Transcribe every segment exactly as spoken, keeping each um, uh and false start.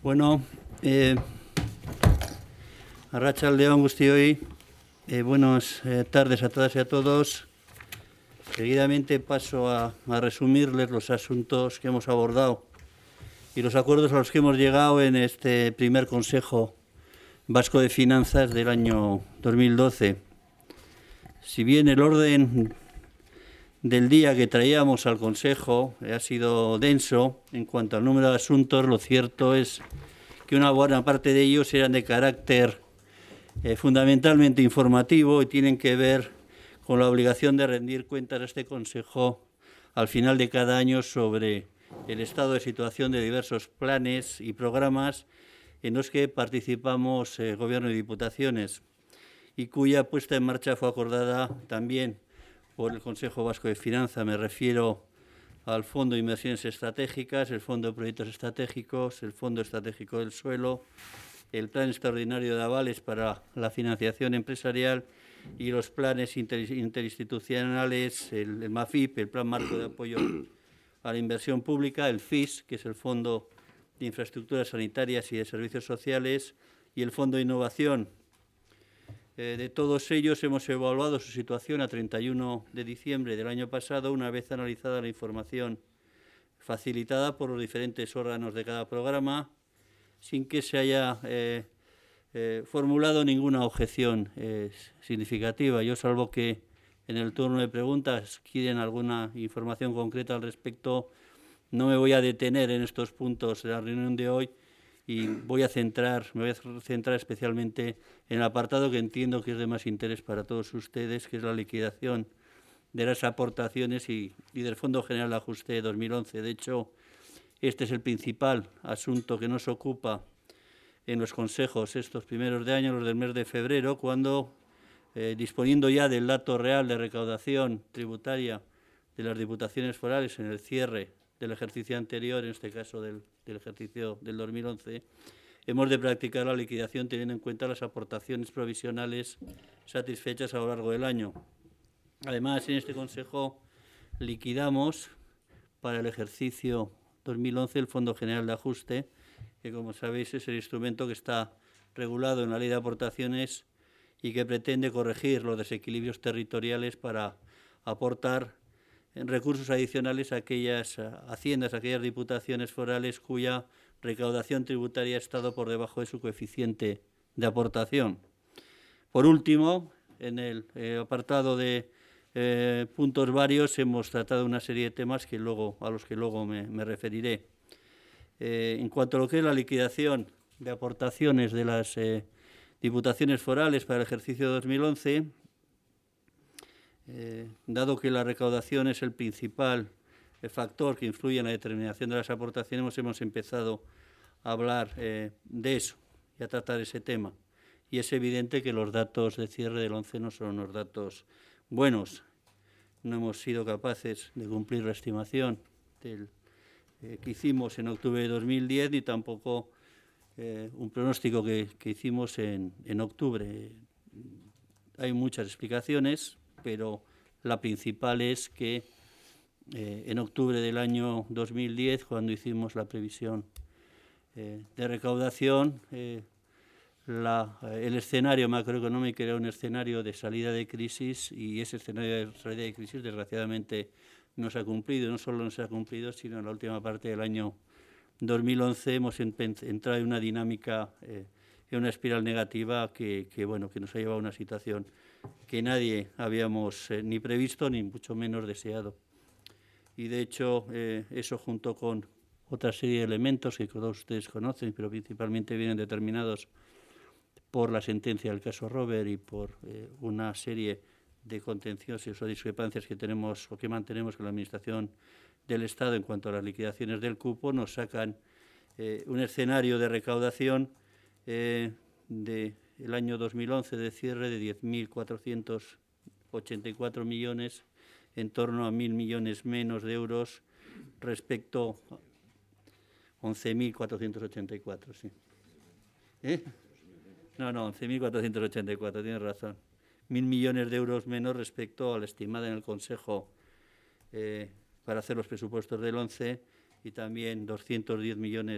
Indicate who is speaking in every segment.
Speaker 1: Bueno, eh, Arratsaldeon guztioi, eh, buenas eh, tardes a todas y a todos. Seguidamente paso a, a resumirles los asuntos que hemos abordado y los acuerdos a los que hemos llegado en este primer Consejo Vasco de Finanzas del año dos mil doce. Si bien el orden del día que traíamos al Consejo ha sido denso en cuanto al número de asuntos, lo cierto es que una buena parte de ellos eran de carácter eh, fundamentalmente informativo y tienen que ver con la obligación de rendir cuentas a este Consejo al final de cada año sobre el estado de situación de diversos planes y programas en los que participamos eh, Gobierno y Diputaciones y cuya puesta en marcha fue acordada también por el Consejo Vasco de Finanzas. Me refiero al Fondo de Inversiones Estratégicas, el Fondo de Proyectos Estratégicos, el Fondo Estratégico del Suelo, el Plan Extraordinario de Avales para la Financiación Empresarial y los planes inter interinstitucionales, el, el MAFIP, el Plan Marco de Apoyo a la Inversión Pública, el F I S, que es el Fondo de Infraestructuras Sanitarias y de Servicios Sociales, y el Fondo de Innovación. Eh, de todos ellos hemos evaluado su situación a treinta y uno de diciembre del año pasado, una vez analizada la información facilitada por los diferentes órganos de cada programa, sin que se haya eh, eh, formulado ninguna objeción eh, significativa. Yo, salvo que en el turno de preguntas quieren alguna información concreta al respecto, no me voy a detener en estos puntos de la reunión de hoy y voy a centrar, me voy a centrar especialmente en el apartado que entiendo que es de más interés para todos ustedes, que es la liquidación de las aportaciones y, y del Fondo General de Ajuste de dos mil once. De hecho, este es el principal asunto que nos ocupa en los consejos estos primeros de año, los del mes de febrero, cuando, eh, disponiendo ya del dato real de recaudación tributaria de las diputaciones forales en el cierre del ejercicio anterior, en este caso del, del ejercicio del dos mil once, hemos de practicar la liquidación teniendo en cuenta las aportaciones provisionales satisfechas a lo largo del año. Además, en este Consejo liquidamos para el ejercicio dos mil once el Fondo General de Ajuste, que, como sabéis, es el instrumento que está regulado en la Ley de Aportaciones y que pretende corregir los desequilibrios territoriales para aportar en recursos adicionales a aquellas haciendas, a aquellas diputaciones forales cuya recaudación tributaria ha estado por debajo de su coeficiente de aportación. Por último, en el eh, apartado de eh, puntos varios hemos tratado una serie de temas que luego, a los que luego me, me referiré. Eh, en cuanto a lo que es la liquidación de aportaciones de las eh, diputaciones forales para el ejercicio dos mil once, Eh, dado que la recaudación es el principal eh, factor que influye en la determinación de las aportaciones, hemos empezado a hablar eh, de eso y a tratar ese tema. Y es evidente que los datos de cierre del once no son unos datos buenos. No hemos sido capaces de cumplir la estimación del, eh, que hicimos en octubre de dos mil diez ni tampoco eh, un pronóstico que, que hicimos en, en octubre. Hay muchas explicaciones, pero la principal es que eh, en octubre del año dos mil diez, cuando hicimos la previsión eh, de recaudación, eh, la, el escenario macroeconómico era un escenario de salida de crisis y ese escenario de salida de crisis desgraciadamente no se ha cumplido. No solo no se ha cumplido, sino en la última parte del año dos mil once hemos entrado en una dinámica, eh, en una espiral negativa que, que, bueno, que nos ha llevado a una situación que nadie habíamos eh, ni previsto ni mucho menos deseado. Y de hecho, eh, eso junto con otra serie de elementos que todos ustedes conocen, pero principalmente vienen determinados por la sentencia del caso Robert y por eh, una serie de contenciosos o discrepancias que tenemos o que mantenemos con la Administración del Estado en cuanto a las liquidaciones del cupo, nos sacan eh, un escenario de recaudación eh, de el año dos mil once de cierre de diez mil cuatrocientos ochenta y cuatro millones, en torno a mil millones menos de euros respecto a once mil cuatrocientos ochenta y cuatro, sí. ¿Eh? No, no, once mil cuatrocientos ochenta y cuatro, tienes razón. Mil millones de euros menos respecto a la estimada en el Consejo eh, para hacer los presupuestos del once y también doscientos diez millones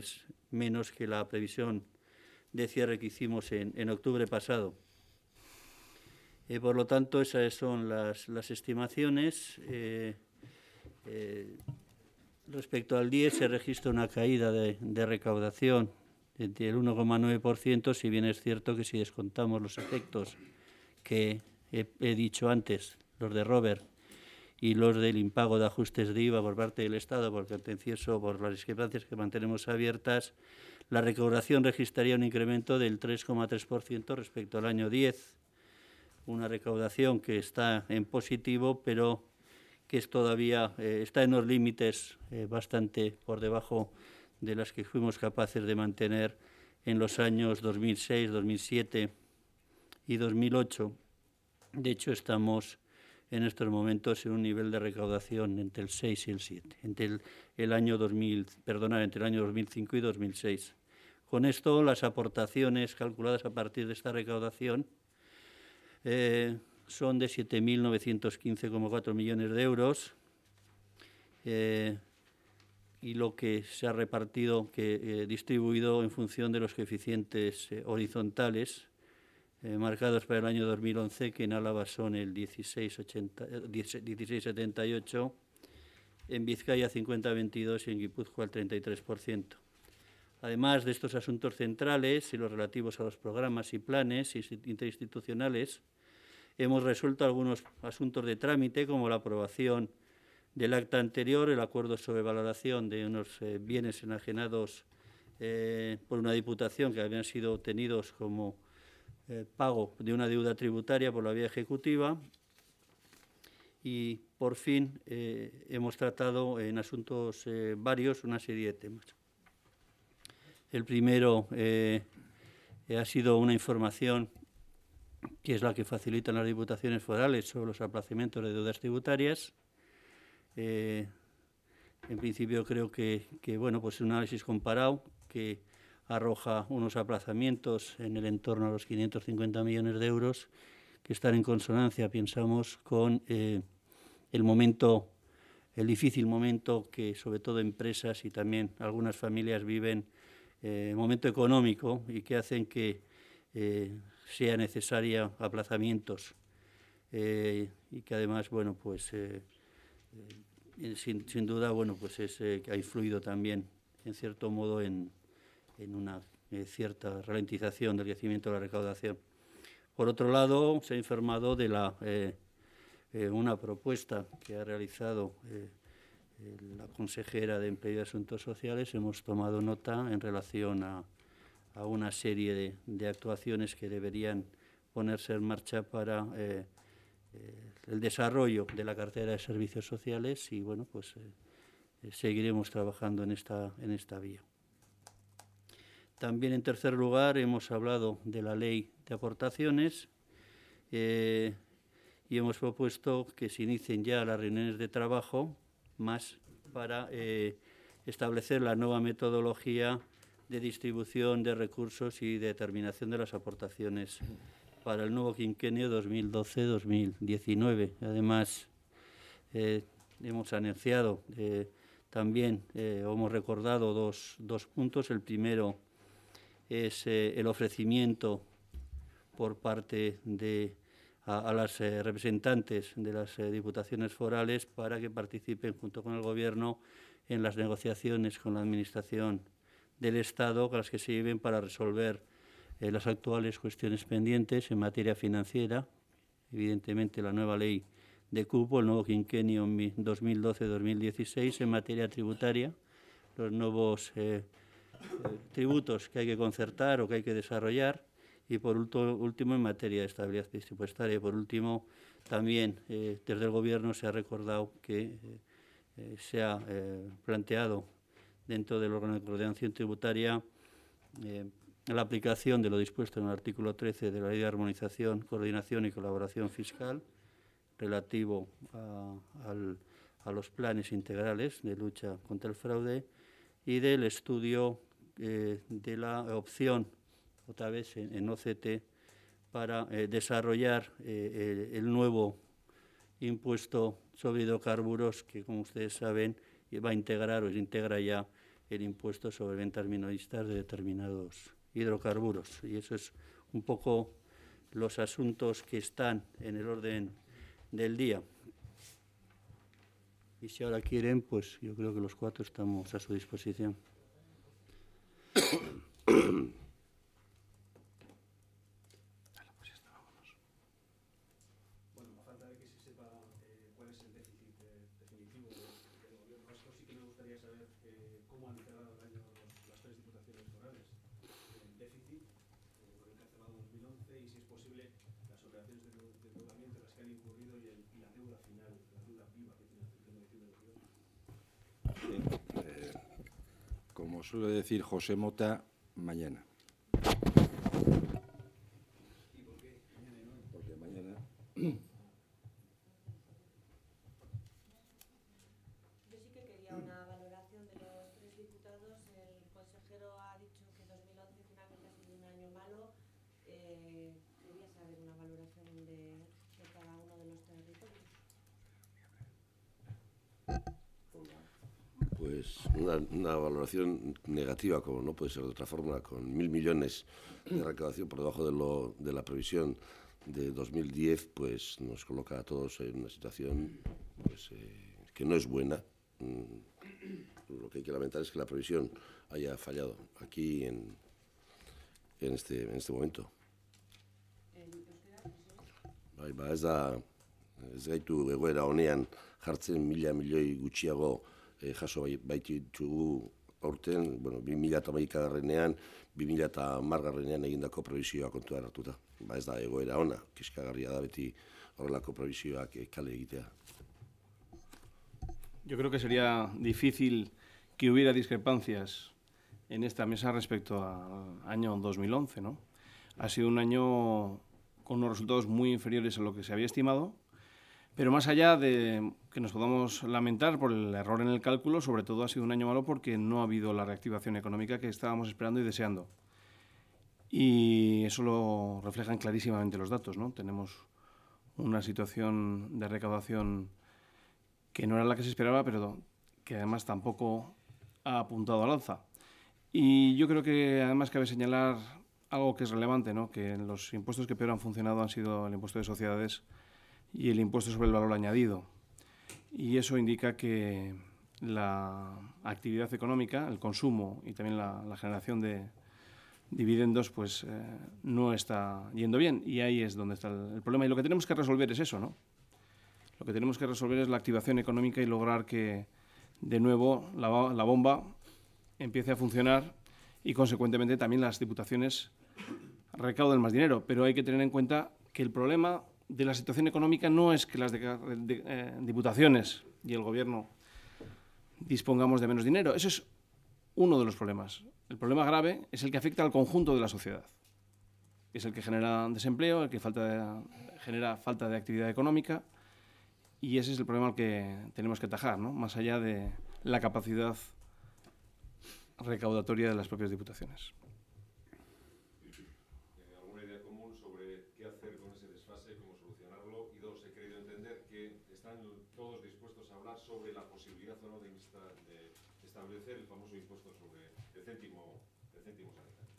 Speaker 1: menos que la previsión de cierre que hicimos en, en octubre pasado. Eh, por lo tanto, esas son las, las estimaciones. Eh, eh, respecto al diez se registra una caída de, de recaudación del uno coma nueve por ciento, si bien es cierto que si descontamos los efectos que he, he dicho antes, los de Robert y los del impago de ajustes de I V A por parte del Estado, por contencioso, por las discrepancias que mantenemos abiertas, la recaudación registraría un incremento del tres coma tres por ciento respecto al año diez, una recaudación que está en positivo, pero que es todavía eh, está en los límites eh, bastante por debajo de las que fuimos capaces de mantener en los años dos mil seis, dos mil siete y dos mil ocho. De hecho, estamos en estos momentos en un nivel de recaudación entre el seis y el siete, entre el, el año dos mil, perdonad, entre el año dos mil cinco y dos mil seis. Con esto, las aportaciones calculadas a partir de esta recaudación eh, son de siete mil novecientos quince coma cuatro millones de euros eh, y lo que se ha repartido, que eh, distribuido en función de los coeficientes eh, horizontales eh, marcados para el año dos mil once, que en Álava son el dieciséis setenta y ocho, en Vizcaya cincuenta veintidós y en Guipúzcoa el treinta y tres por ciento. Además de estos asuntos centrales y los relativos a los programas y planes interinstitucionales, hemos resuelto algunos asuntos de trámite, como la aprobación del acta anterior, el acuerdo sobre valoración de unos eh, bienes enajenados eh, por una diputación que habían sido obtenidos como eh, pago de una deuda tributaria por la vía ejecutiva, y por fin eh, hemos tratado en asuntos eh, varios una serie de temas. El primero eh, ha sido una información que es la que facilitan las diputaciones forales sobre los aplazamientos de deudas tributarias. Eh, en principio creo que, que bueno, pues un análisis comparado que arroja unos aplazamientos en el entorno a los quinientos cincuenta millones de euros que están en consonancia, pensamos, con eh, el momento, el difícil momento que sobre todo empresas y también algunas familias viven, eh, momento económico, y que hacen que eh, sea necesaria aplazamientos eh, y que además, bueno, pues eh, eh, sin, sin duda, bueno, pues es eh, que ha influido también en cierto modo en, en una eh, cierta ralentización del crecimiento de la recaudación. Por otro lado, se ha informado de la eh, eh, una propuesta que ha realizado eh, eh, la consejera de Empleo y Asuntos Sociales. Hemos tomado nota en relación a, a una serie de, de actuaciones que deberían ponerse en marcha para eh, eh, el desarrollo de la cartera de servicios sociales, y bueno, pues eh, seguiremos trabajando en esta, en esta vía. También, en tercer lugar, hemos hablado de la ley de aportaciones eh, y hemos propuesto que se inicien ya las reuniones de trabajo más para eh, establecer la nueva metodología de distribución de recursos y determinación de las aportaciones para el nuevo quinquenio dos mil doce dos mil diecinueve. Además, eh, hemos anunciado eh, también, eh, hemos recordado dos, dos puntos. El primero es eh, el ofrecimiento por parte de a, a las eh, representantes de las eh, diputaciones forales para que participen junto con el Gobierno en las negociaciones con la Administración del Estado, con las que se lleven para resolver eh, las actuales cuestiones pendientes en materia financiera, evidentemente la nueva ley de cupo, el nuevo quinquenio dos mil doce dos mil dieciséis, en materia tributaria, los nuevos eh, eh, tributos que hay que concertar o que hay que desarrollar, y por último en materia de estabilidad presupuestaria. Y por último, también eh, desde el Gobierno se ha recordado que eh, eh, se ha eh, planteado dentro del órgano de coordinación tributaria eh, la aplicación de lo dispuesto en el artículo trece de la Ley de Armonización, Coordinación y Colaboración Fiscal, relativo a, al, a los planes integrales de lucha contra el fraude, y del estudio eh, de la opción, otra vez en, en O C T, para eh, desarrollar eh, el, el nuevo impuesto sobre hidrocarburos que, como ustedes saben, va a integrar o se integra ya el impuesto sobre ventas minoristas de determinados hidrocarburos. Y eso es un poco los asuntos que están en el orden del día. Y si ahora quieren, pues yo creo que los cuatro estamos a su disposición.
Speaker 2: Bueno, a falta de que se sepa eh, cuál es el déficit eh, definitivo del gobierno vasco, sí que me gustaría saber eh, cómo han cerrado el año los, las tres diputaciones forales. El déficit, eh, con el que ha cerrado dos mil once, y si es posible, las operaciones de endeudamiento en las que han incurrido y, el, y la deuda final, la deuda viva que tiene la función de diciembre del gobierno.
Speaker 3: Eh, como suele decir José Mota, mañana.
Speaker 2: ¿Y por qué? Mañana y no.
Speaker 3: Porque mañana.
Speaker 4: Yo sí que quería una valoración de los tres diputados. El consejero ha dicho que dos mil once finalmente ha sido un año malo. Eh, quería saber una valoración de, de cada uno de los territorios.
Speaker 5: Pues una, una valoración negativa, como no puede ser de otra forma, con mil millones de recaudación por debajo de, lo, de la previsión de dos mil diez, pues nos coloca a todos en una situación pues, eh, que no es buena. Mm, lo que hay que lamentar es que la previsión haya fallado aquí en, en, este, en este momento. Bai, ba, ez da, ez gaitu egoera honean jartzen mila milioi gutxiago eh, jaso baititugu aurten, bueno, bi mila hamaikagarrenean, bi mila hamargarrenean egindako prebisioa kontuan hartuta. Ba, ez da egoera ona, kezkagarria da beti horrelako prebisioak eh, kale egitea.
Speaker 2: Yo creo que sería difícil que hubiera discrepancias en esta mesa respecto al año dos mil once, ¿no? Ha sido un año con unos resultados muy inferiores a lo que se había estimado, pero más allá de que nos podamos lamentar por el error en el cálculo, sobre todo ha sido un año malo porque no ha habido la reactivación económica que estábamos esperando y deseando. Y eso lo reflejan clarísimamente los datos, ¿no? Tenemos una situación de recaudación que no era la que se esperaba, pero que además tampoco ha apuntado al alza. Y yo creo que además cabe señalar algo que es relevante, ¿no? Que los impuestos que peor han funcionado han sido el impuesto de sociedades y el impuesto sobre el valor añadido. Y eso indica que la actividad económica, el consumo y también la, la generación de dividendos, pues eh, no está yendo bien. Y ahí es donde está el, el problema. Y lo que tenemos que resolver es eso, ¿no? Lo que tenemos que resolver es la activación económica y lograr que, de nuevo, la, la bomba empiece a funcionar y, consecuentemente, también las diputaciones recauden más dinero. Pero hay que tener en cuenta que el problema de la situación económica no es que las de, de, eh, diputaciones y el Gobierno dispongamos de menos dinero. Eso es uno de los problemas. El problema grave es el que afecta al conjunto de la sociedad. Es el que genera desempleo, el que falta de, genera falta de actividad económica, y ese es el problema al que tenemos que atajar, ¿no? Más allá de la capacidad recaudatoria de las propias diputaciones.
Speaker 6: ¿Alguna idea común sobre qué hacer con ese desfase, cómo solucionarlo? Y dos, he querido entender que están todos dispuestos a hablar sobre la posibilidad o no de, de establecer el famoso impuesto sobre el céntimo, el céntimo sanitario.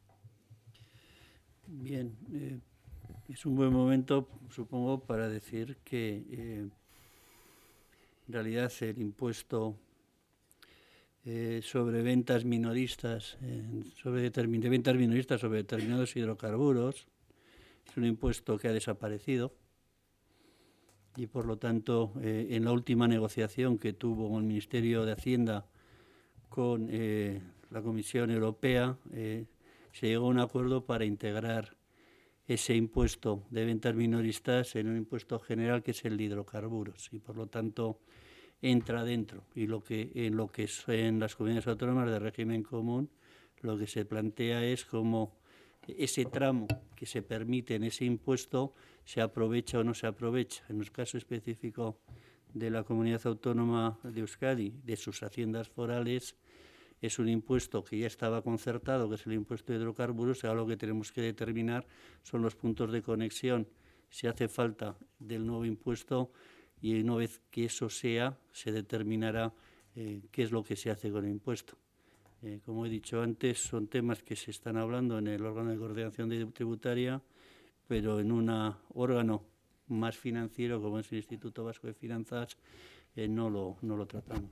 Speaker 1: Bien, eh, es un buen momento, supongo, para decir que eh, en realidad el impuesto eh, sobre ventas minoristas, eh, sobre de ventas minoristas sobre determinados hidrocarburos, es un impuesto que ha desaparecido y, por lo tanto, eh, en la última negociación que tuvo el Ministerio de Hacienda con eh, la Comisión Europea, eh, se llegó a un acuerdo para integrar ese impuesto de ventas minoristas en un impuesto general que es el de hidrocarburos y, por lo tanto, entra dentro. Y lo que en lo que es en las comunidades autónomas de régimen común, lo que se plantea es cómo ese tramo que se permite en ese impuesto se aprovecha o no se aprovecha. En el caso específico de la comunidad autónoma de Euskadi, de sus haciendas forales, es un impuesto que ya estaba concertado, que es el impuesto de hidrocarburos, y ahora lo que tenemos que determinar son los puntos de conexión, si hace falta, del nuevo impuesto, y una vez que eso sea, se determinará eh, qué es lo que se hace con el impuesto. Eh, como he dicho antes, son temas que se están hablando en el órgano de coordinación tributaria, pero en un órgano más financiero, como es el Instituto Vasco de Finanzas, eh, no, lo, no lo tratamos.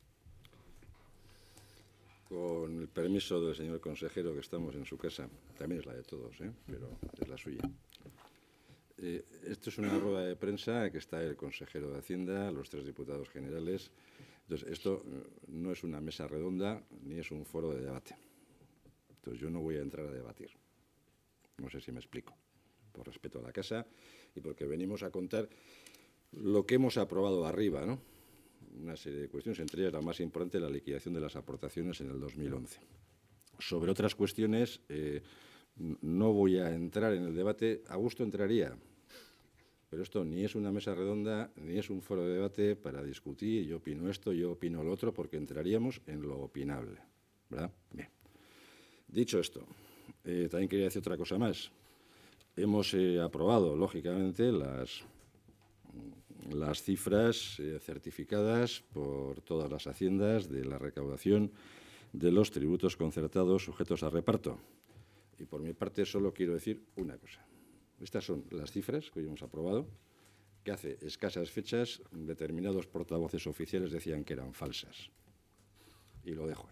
Speaker 3: Con el permiso del señor consejero, que estamos en su casa, también es la de todos, ¿eh? Pero es la suya. Eh, esto es una rueda de prensa que está el consejero de Hacienda, los tres diputados generales. Entonces, esto no es una mesa redonda ni es un foro de debate. Entonces, yo no voy a entrar a debatir. No sé si me explico. Por respeto a la casa y porque venimos a contar lo que hemos aprobado arriba, ¿no? Una serie de cuestiones, entre ellas la más importante, la liquidación de las aportaciones en el dos mil once. Sobre otras cuestiones, eh, no voy a entrar en el debate. A gusto entraría, pero esto ni es una mesa redonda, ni es un foro de debate para discutir, yo opino esto, yo opino lo otro, porque entraríamos en lo opinable, ¿verdad? Bien. Dicho esto, eh, también quería decir otra cosa más. Hemos eh, aprobado, lógicamente, las, las cifras eh, certificadas por todas las haciendas de la recaudación de los tributos concertados sujetos a reparto. Y por mi parte solo quiero decir una cosa. Estas son las cifras que hoy hemos aprobado, que hace escasas fechas determinados portavoces oficiales decían que eran falsas. Y lo dejo ahí.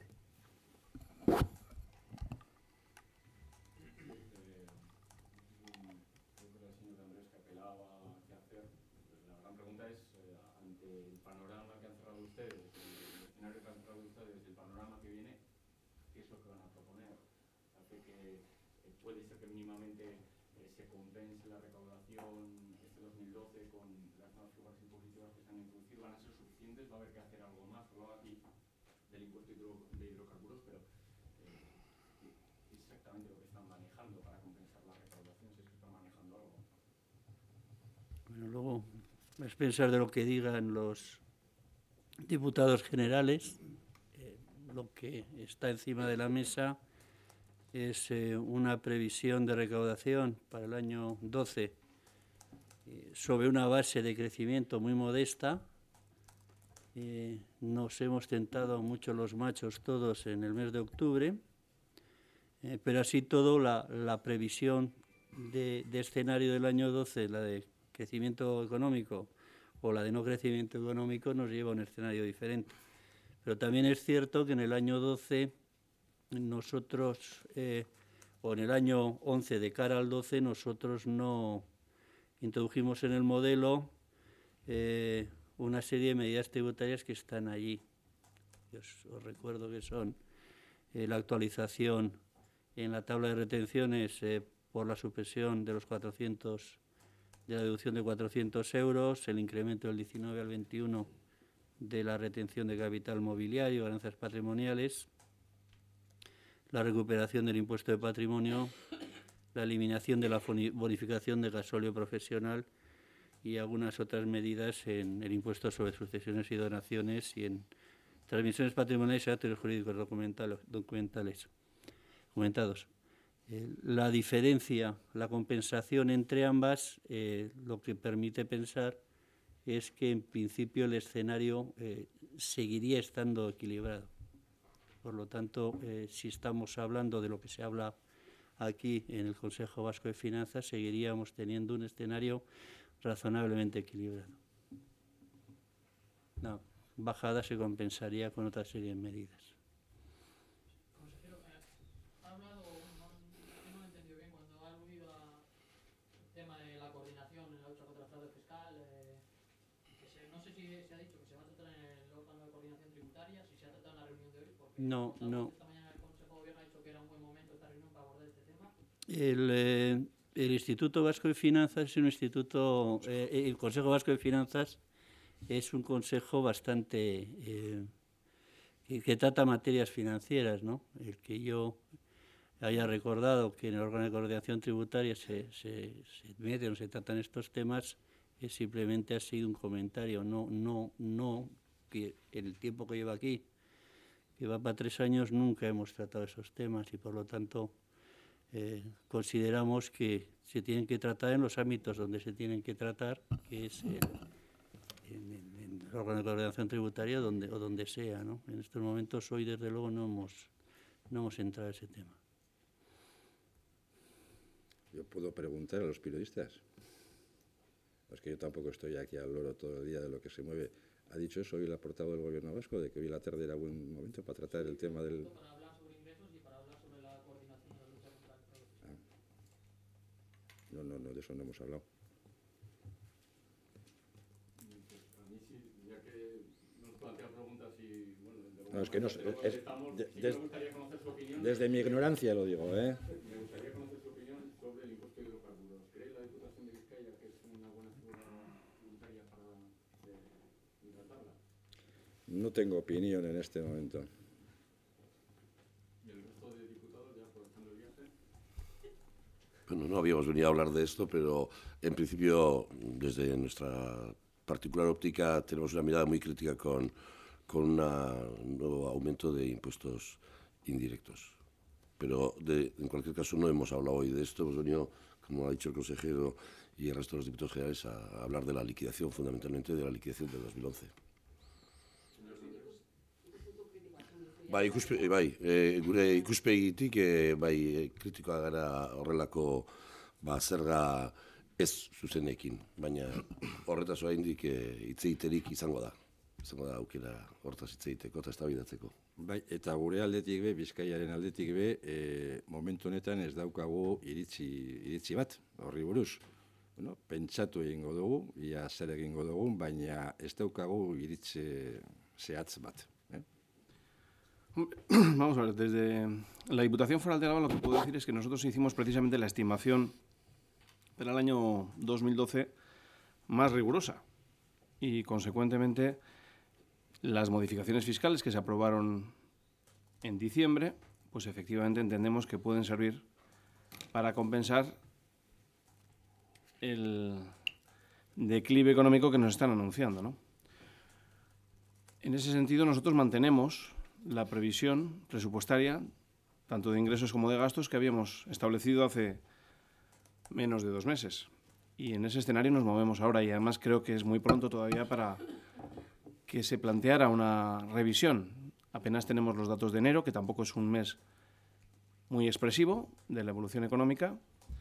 Speaker 7: Puede ser que mínimamente eh, se compense la recaudación este dos mil doce con las nuevas figuras impositivas que se han introducido. ¿Van a ser suficientes? ¿Va a haber que hacer algo más? Hablaba aquí del impuesto hidro, de hidrocarburos, pero eh, exactamente lo que están manejando para compensar la recaudación, si es que están manejando algo.
Speaker 1: Bueno, luego, a expensas de lo que digan los diputados generales, eh, lo que está encima de la mesa es eh, una previsión de recaudación para el año doce eh, sobre una base de crecimiento muy modesta. Eh, nos hemos tentado mucho los machos todos en el mes de octubre, eh, pero así todo la, la previsión de, de escenario del año doce, la de crecimiento económico o la de no crecimiento económico, nos lleva a un escenario diferente. Pero también es cierto que en el año doce nosotros, eh, o en el año once de cara al doce, nosotros no introdujimos en el modelo eh, una serie de medidas tributarias que están allí. Yo os, os recuerdo que son eh, la actualización en la tabla de retenciones eh, por la supresión de los cuatrocientos, de la deducción de cuatrocientos euros, el incremento del diecinueve al veintiuno de la retención de capital mobiliario, ganancias patrimoniales, la recuperación del impuesto de patrimonio, la eliminación de la bonificación de gasóleo profesional y algunas otras medidas en el impuesto sobre sucesiones y donaciones y en transmisiones patrimoniales y actos jurídicos documentales, documentales, documentados. Eh, la diferencia, la compensación entre ambas, eh, lo que permite pensar es que en principio el escenario eh, seguiría estando equilibrado. Por lo tanto, eh, si estamos hablando de lo que se habla aquí en el Consejo Vasco de Finanzas, seguiríamos teniendo un escenario razonablemente equilibrado. La bajada se compensaría con otra serie de medidas.
Speaker 7: Consejero, eh, ha hablado, no, no lo he entendido bien, cuando ha aludido al tema de la coordinación en la lucha contra el fraude fiscal, eh, que se, no sé si se ha dicho que se va a tratar en el órgano de coordinación tributaria, si se ha tratado en la reunión de hoy, porque
Speaker 1: no, no.
Speaker 7: esta mañana el Consejo de Gobierno ha dicho que era un buen momento esta reunión para abordar este tema.
Speaker 1: El, eh, el Instituto Vasco de Finanzas es un instituto, eh, el Consejo Vasco de Finanzas es un consejo bastante eh, que, que trata materias financieras, ¿no? El que yo haya recordado que en el órgano de coordinación tributaria se, se, se meten o se tratan estos temas es simplemente ha sido un comentario, no, no, no que en el tiempo que lleva aquí, que va para tres años, nunca hemos tratado esos temas y por lo tanto eh, consideramos que se tienen que tratar en los ámbitos donde se tienen que tratar, que es el, en, en, en el órgano de coordinación tributaria donde, o donde sea, ¿no? En estos momentos hoy desde luego no hemos no hemos entrado a ese tema.
Speaker 3: Yo puedo preguntar a los periodistas. Es que yo tampoco estoy aquí al loro todo el día de lo que se mueve. ¿Ha dicho eso hoy el portavoz del Gobierno vasco, de que hoy la tarde era buen momento para tratar el tema del...?
Speaker 8: Para hablar sobre ingresos y para hablar sobre la coordinación de la lucha contra el fraude.
Speaker 3: Ah. No, no, no, de eso no hemos hablado.
Speaker 7: Pues a mí sí, ya que nos plantea preguntas y, bueno, desde
Speaker 3: No, es que no sé,
Speaker 7: luego
Speaker 3: es-
Speaker 7: contestamos,
Speaker 3: de-
Speaker 7: sí que
Speaker 3: des-
Speaker 7: me gustaría conocer su opinión.
Speaker 3: Desde mi ignorancia lo digo, ¿eh?
Speaker 7: Me gustaría conocer su opinión sobre el impuesto de hidrocarburos. ¿Cree la Diputación de Vizcaya que es una buena figura tributaria para eh, implantarla?
Speaker 3: No tengo opinión en este momento.
Speaker 7: ¿Y el resto de diputados, ya aprovechando el viaje?
Speaker 5: Bueno, no habíamos venido a hablar de esto, pero en principio, desde nuestra particular óptica, tenemos una mirada muy crítica con, con una- un nuevo aumento de impuestos indirectos. Pero de- en cualquier caso no hemos hablado hoy de esto, hemos venido, como ha dicho el consejero y el resto de los diputados generales, a, a hablar de la liquidación, fundamentalmente de la liquidación de dos mil once. Bai, ikuspe, bai, e, gure ikuspegitik e, bai, e, kritikoa gara horrelako ba, zerga ez zuzenekin, baina horretaz oraindik e, hitz egiterik izango da. Izango da aukera hortaz hitz egiteko eta eztabaidatzeko.
Speaker 3: Bai, eta gure aldetik be, Bizkaiaren aldetik be, e, momentu honetan ez daukagu iritzi, iritzi bat, horri buruz. Bueno, pentsatu egingo dugu, ia zer egingo dugu, baina ez daukagu iritzi zehatz bat. Eh?
Speaker 2: Vamos a ver, desde la Diputación Foral de Álava lo que puedo decir es que nosotros hicimos precisamente la estimación para el año dos mil doce más rigurosa y, consecuentemente, las modificaciones fiscales que se aprobaron en diciembre, pues efectivamente entendemos que pueden servir para compensar el declive económico que nos están anunciando, ¿no? En ese sentido, nosotros mantenemos la previsión presupuestaria, tanto de ingresos como de gastos, que habíamos establecido hace menos de dos meses. Y en ese escenario nos movemos ahora, y además creo que es muy pronto todavía para que se planteara una revisión. Apenas tenemos los datos de enero, que tampoco es un mes muy expresivo de la evolución económica,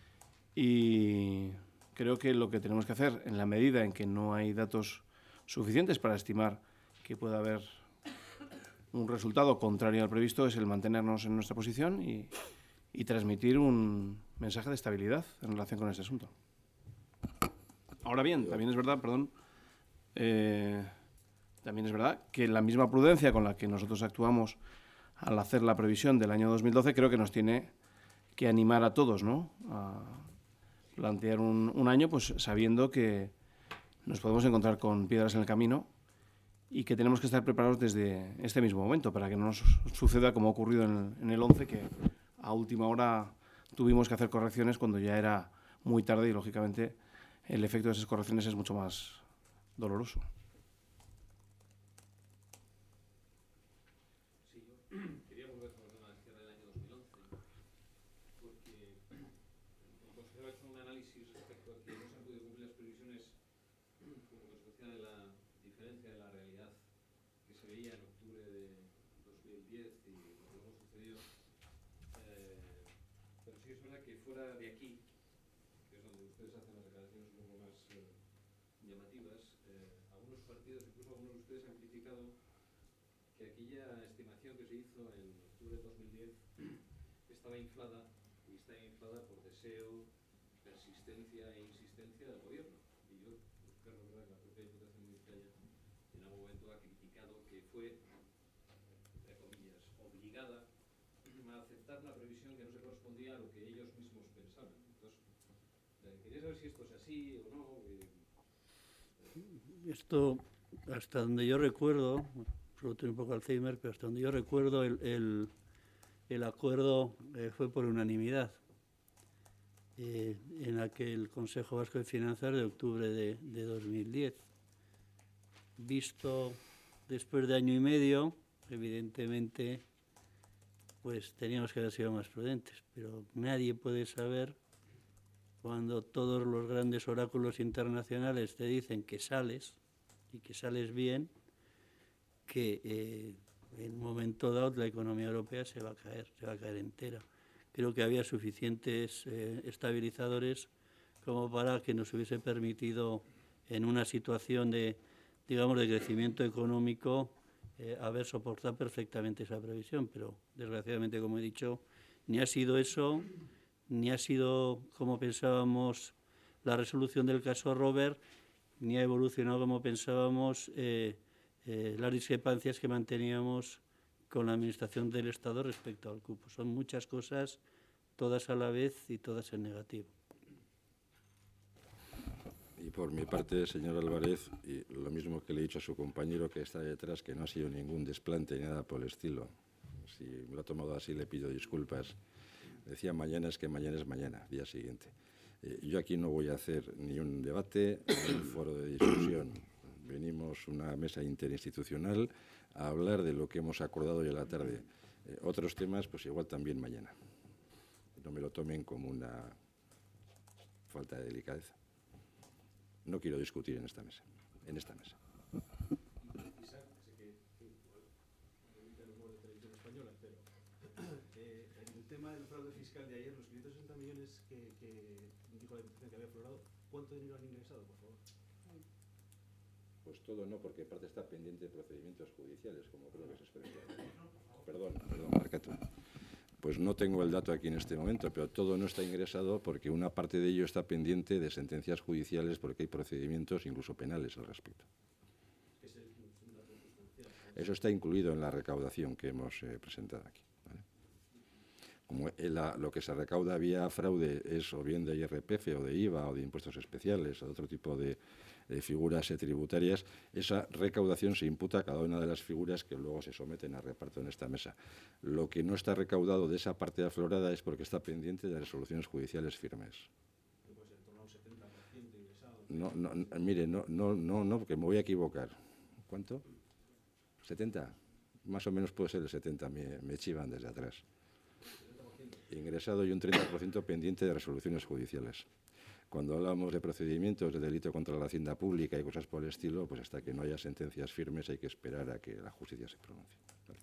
Speaker 2: y creo que lo que tenemos que hacer, en la medida en que no hay datos suficientes para estimar que pueda haber un resultado contrario al previsto, es el mantenernos en nuestra posición y, y transmitir un mensaje de estabilidad en relación con este asunto. Ahora bien, también es verdad, perdón, eh, también es verdad que la misma prudencia con la que nosotros actuamos al hacer la previsión del año dos mil doce creo que nos tiene que animar a todos, ¿no?, a plantear un, un año pues sabiendo que nos podemos encontrar con piedras en el camino y que tenemos que estar preparados desde este mismo momento para que no nos suceda como ha ocurrido en el, en el once, que a última hora tuvimos que hacer correcciones cuando ya era muy tarde y, lógicamente, el efecto de esas correcciones es mucho más doloroso.
Speaker 9: Sí, yo quería volver sobre el tema del cierre del año dos mil once, porque el consejero ha hecho un análisis respecto a que no se han podido cumplir las previsiones como consecuencia de la diferencia de la realidad que se veía en octubre de dos mil diez y lo que luego sucedió. Eh, pero sí es verdad que fuera de aquí, que es donde ustedes hacen las declaraciones un poco más eh, llamativas, eh, algunos partidos, incluso algunos de ustedes, han criticado que aquella estimación que se hizo en octubre de dos mil diez estaba inflada, y está inflada por deseo, persistencia e insistencia del gobierno. Y yo creo que la propia Diputación de Vizcaya en algún momento ha criticado que fue, entre comillas, obligada a aceptar una previsión que no se correspondía a lo que ellos mismos pensaban. Entonces, eh, quería saber si esto es así o no. Eh,
Speaker 1: Esto, hasta donde yo recuerdo, solo tengo un poco Alzheimer, pero hasta donde yo recuerdo, el, el, el acuerdo eh, fue por unanimidad eh, en aquel Consejo Vasco de Finanzas de octubre de, de dos mil diez. Visto después de año y medio, evidentemente, pues teníamos que haber sido más prudentes, pero nadie puede saber cuando todos los grandes oráculos internacionales te dicen que sales y que sales bien, que eh, en un momento dado la economía europea se va a caer, se va a caer entera. Creo que había suficientes eh, estabilizadores como para que nos hubiese permitido, en una situación de, digamos, de crecimiento económico, eh, haber soportado perfectamente esa previsión. Pero, desgraciadamente, como he dicho, ni ha sido eso, ni ha sido como pensábamos la resolución del caso Robert, ni ha evolucionado como pensábamos eh, eh, las discrepancias que manteníamos con la Administración del Estado respecto al cupo. Son muchas cosas, todas a la vez y todas en negativo.
Speaker 3: Y por mi parte, señor Álvarez, y lo mismo que le he dicho a su compañero que está detrás, que no ha sido ningún desplante ni nada por el estilo. Si me lo ha tomado así, le pido disculpas. Decía mañana, es que mañana es mañana, día siguiente. Eh, yo aquí no voy a hacer ni un debate ni un foro de discusión. Venimos una mesa interinstitucional a hablar de lo que hemos acordado hoy a la tarde. Eh, otros temas, pues igual también mañana. No me lo tomen como una falta de delicadeza. No quiero discutir en esta mesa. En esta mesa.
Speaker 10: Isaac, sé que igual no humor de televisión española, pero eh, en el tema del fraude fiscal de ayer, los quinientos sesenta millones que, que dijo la Diputación que había aflorado, ¿cuánto dinero han ingresado, por favor?
Speaker 3: Pues todo no, porque parte está pendiente de procedimientos judiciales, como creo que se expresó. Perdón, perdón, Marcato. Pues no tengo el dato aquí en este momento, pero todo no está ingresado porque una parte de ello está pendiente de sentencias judiciales porque hay procedimientos incluso penales al respecto. Eso está incluido en la recaudación que hemos eh, presentado aquí. ¿Vale? Como la, lo que se recauda vía fraude es o bien de I R P F o de I V A o de impuestos especiales o de otro tipo de, de figuras eh, tributarias, esa recaudación se imputa a cada una de las figuras que luego se someten a reparto en esta mesa. Lo que no está recaudado de esa parte aflorada es porque está pendiente de resoluciones judiciales firmes. No, no, no, mire, no, no, no, no, porque me voy a equivocar. ¿Cuánto? ¿setenta? Más o menos puede ser el setenta, me, me chivan desde atrás. Ingresado y un treinta por ciento pendiente de resoluciones judiciales. Cuando hablamos de procedimientos de delito contra la hacienda pública y cosas por el estilo, pues hasta que no haya sentencias firmes hay que esperar a que la justicia se pronuncie. ¿Vale?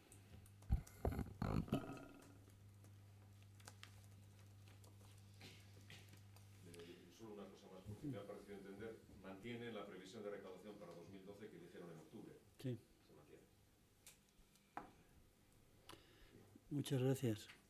Speaker 6: Eh, solo una cosa más, porque me ha parecido entender, mantienen la previsión de recaudación para dos mil doce que dijeron en octubre.
Speaker 1: Sí.
Speaker 6: Se mantiene.
Speaker 1: Muchas gracias.